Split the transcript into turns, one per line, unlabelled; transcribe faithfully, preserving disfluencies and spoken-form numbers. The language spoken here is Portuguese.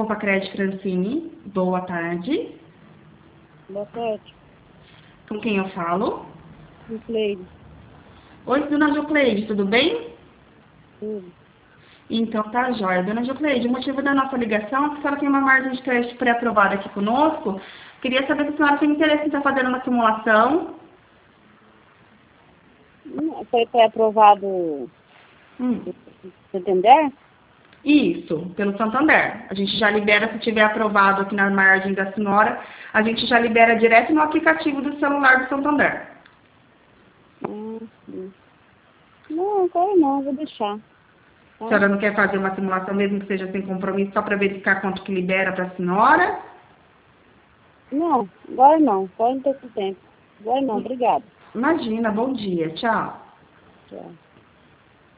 Poupa Crédito Francine. Boa tarde.
Boa tarde.
Com quem eu falo?
Jucleide.
Oi, dona Jucleide, tudo bem?
Tudo.
Então tá jóia. Dona Jucleide, o motivo da nossa ligação é que a senhora tem uma margem de crédito pré-aprovada aqui conosco. Queria saber se a senhora tem interesse em estar fazendo uma simulação.
Não, Foi, foi aprovado
Hum.
Santander?
Isso, pelo Santander. A gente já libera, se tiver aprovado aqui na margem da senhora, a gente já libera direto no aplicativo do celular do Santander.
Hum, hum. Não, quero não, vou deixar.
A senhora não quer fazer uma simulação, mesmo que seja sem compromisso, só para verificar quanto que libera para a senhora?
Não, agora não, agora não estou com tempo. Agora não, obrigada.
Imagina, bom dia, tchau.
Tchau.